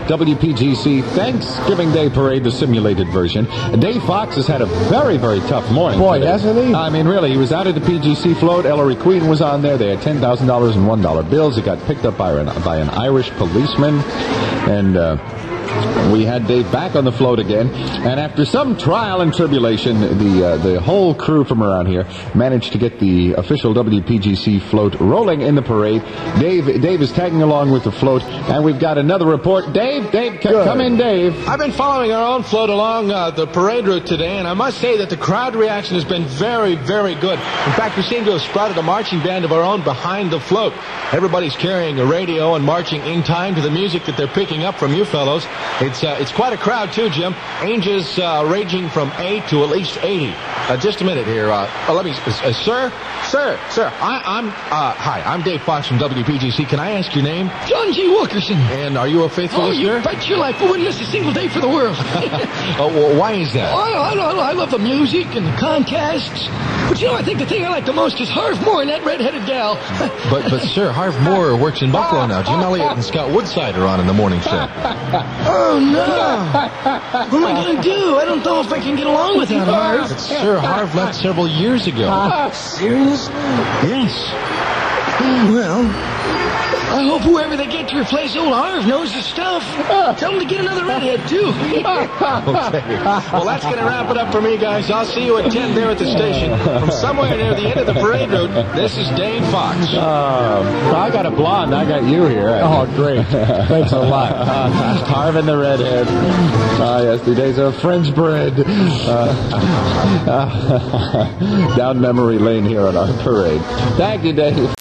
WPGC Thanksgiving Day Parade, the simulated version. Dave Fox has had a very, very tough morning. Boy, hasn't he? I mean, really, he was out at the PGC float. Ellery Queen was on there. They had $10,000 in $1 bills. It got picked up by an Irish policeman. And we had Dave back on the float again. And after some trial and tribulation, the whole crew from around here managed to get the official WPGC float rolling in the parade. Dave is tagging along with the float, and we've got another report. Dave, come in, Dave. I've been following our own float along the parade route today, and I must say that the crowd reaction has been very, very good. In fact, we seem to have sprouted a marching band of our own behind the float. Everybody's carrying a radio and marching in time to the music that they're picking up from you fellows. It's quite a crowd, too, Jim. Ages ranging from 8 to at least 80. Just a minute here. Let me... Sir, hi, I'm Dave Fox from WPGC. Can I ask your name? John G. Wilkerson. And are you a faithful listener? Oh, you bet your life. I wouldn't miss a single day for the world. Well, why is that? I love the music and the contests. But, I think the thing I like the most is Harv Moore and that red-headed gal. but, sir, Harv Moore works in Buffalo now. Jim Elliott and Scott Woodside are on in the morning show. Oh, no. What am I going to do? I don't know if I can get along with that, Harv. But, sir, Harv left several years ago. Serious? Yes. Well, I hope whoever they get to replace old Harv knows the stuff. Tell them to get another redhead, too. Okay. Well, that's going to wrap it up for me, guys. I'll see you at 10 there at the station. From somewhere near the end of the parade route, this is Dave Fox. I got a blonde. I got you here. Oh, great. Thanks a lot. Harv and the redhead. Yes, the days of French bread. Down memory lane here on our parade. Thank you, Dave.